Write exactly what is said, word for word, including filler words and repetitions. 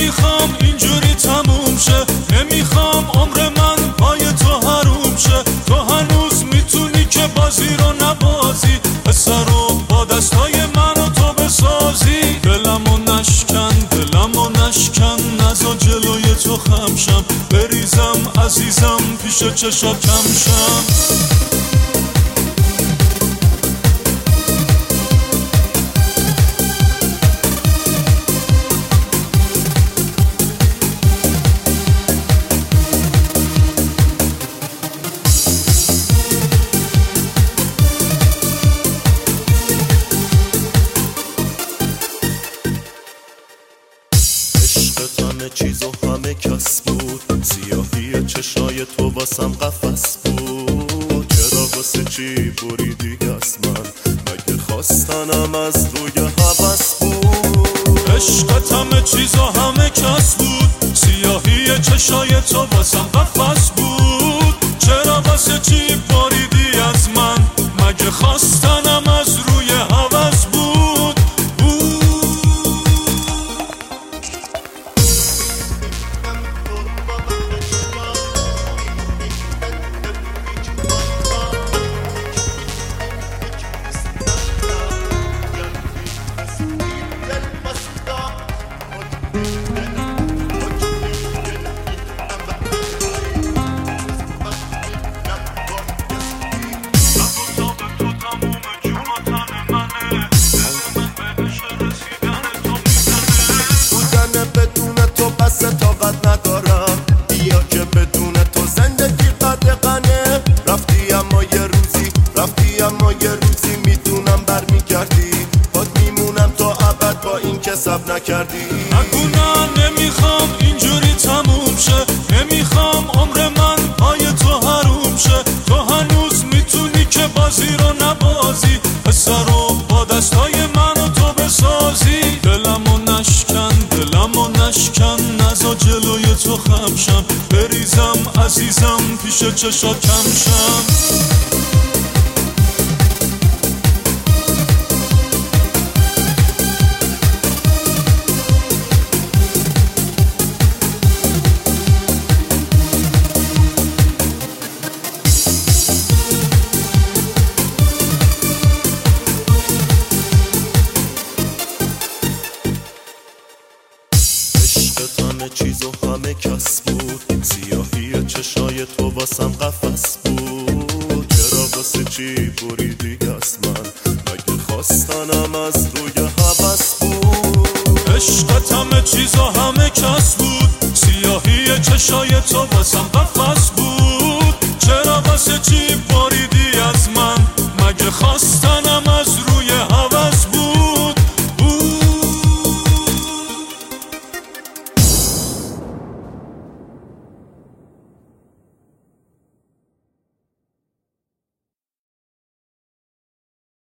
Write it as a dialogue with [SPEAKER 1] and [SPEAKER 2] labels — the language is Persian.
[SPEAKER 1] نمیخوام اینجوری تموم شه، نمیخوام عمر من پای تو حروم شه. تو هنوز میتونی که بازی رو نبازی، پسر رو با دستای من و تو بسازی. دلمو نشکن دلمو نشکن، نزا جلوی تو خمشم، بریزم عزیزم پیش چشات کم شم.
[SPEAKER 2] همه چیز و همه کس بود، سیاهی چشای تو واسم قفس بود. چرا واسه چی بریدی از من، مگه خواستنم از روی هوس بود.
[SPEAKER 1] عشقت همه چیز و همه کس بود، سیاهی چشای تو واسم قفس بود. چرا واسه چی بریدی از من، مگه خواستنم از روی هوس بود.
[SPEAKER 2] طاقت ندارم، بیا که بدون تو زندگی قدغنه. رفتی اما یه روزی رفتی اما یه روزی میدونم برمیگردی، باد میمونم تا ابد با این که صبر نکردی.
[SPEAKER 1] نگو نه نمیخوام اینجوری تموم شه، نمیخوام عمر من پای تو حروم شه. تو هنوز میتونی که بازی رو نبازی، پسر رو با دستای من و تو بسازی. دلمو نشکن دلمو نشکن، نزا جلوی تو خمشم، بریزم عزیزم پیش چشات کم شم.
[SPEAKER 2] همه چیز و همه کس بود، سیاهی چشای تو واسم قفس بود. چرا واسه چی بریدی از من، مگه خواستنم از روی هوس بود.
[SPEAKER 1] عشقت همه چیز و همه کس بود، سیاهی چشای تو واسم